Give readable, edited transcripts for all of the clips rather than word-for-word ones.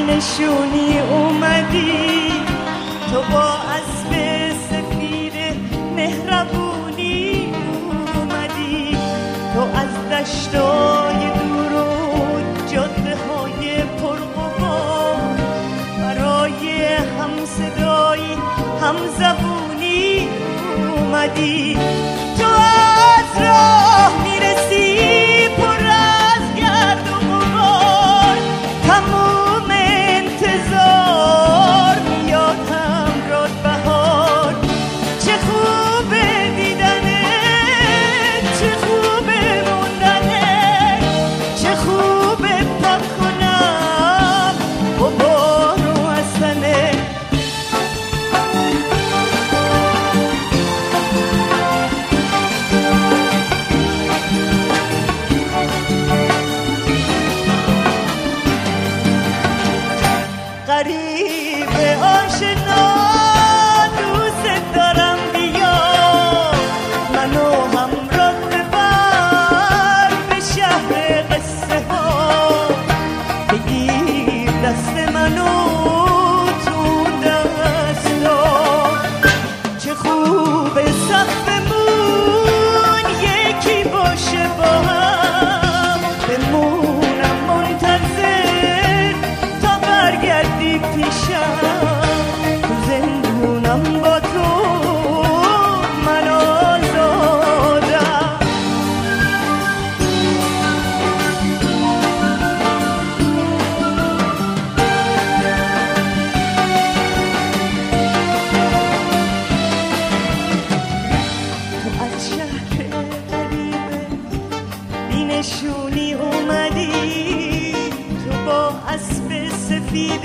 نشونی اومدی، تو با اسب سفید مهربونی اومدی، تو از دشتای دور و جاده های پرغبار برای همصدایی همزبونی اومدی، تو از راه میرسی پر از گرد و غبار، تموم انتظار میاد همراه بهار، چه خوبه دیدنه، چه خوبه موندنه، چه خوبه پاک کنم غبار و از تنه. غریب آشنا دوست دارم، بیا منو همراه ببر به شهر قصه ها، بگیر دست منو تو دستا، چه خوبه صفمون یکی باشه با هم، بمونم منتظر تا برگردی پیشم، تو زندونم با تو من آزادم. تو از شهر غریبه بی نشونی اومدی، تو با اسب سفید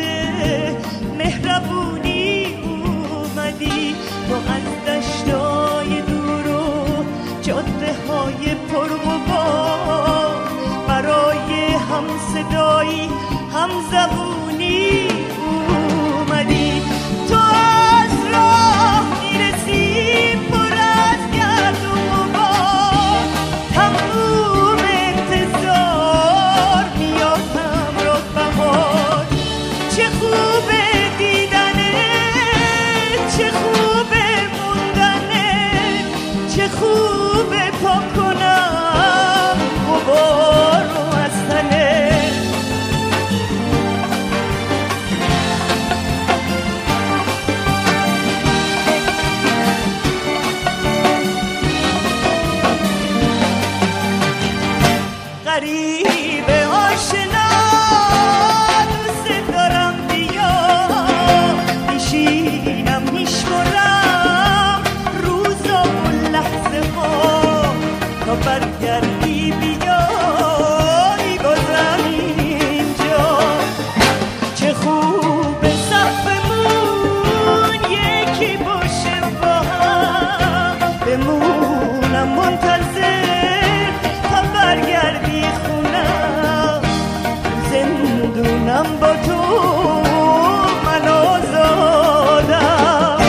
مهربونی اومدی، تو از دشتای دور و جاده های پرغبار برای همصدایی همزبونی اومدی، تو از راه میرسی پر از گرد و غبار، تموم انتظار میاد همراه بهار، چه خوبه دیدنه، چه خوبه موندنه، چه خوبه پاک کنم غبار رو از تنه. غریب آشنا دوست دارم، بیا میشینم میشمرم روزا و لحظه ها تا برگردی بیای بازم اینجا، چه خوبه صفمون یکی باشه با هم، بمونم منتظر تا برگردی خونم، زندونم با تو من آزادم.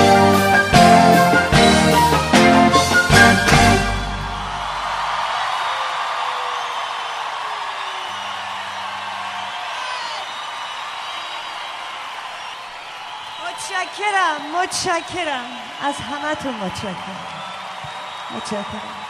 متشکرم از همتون، متشکرم.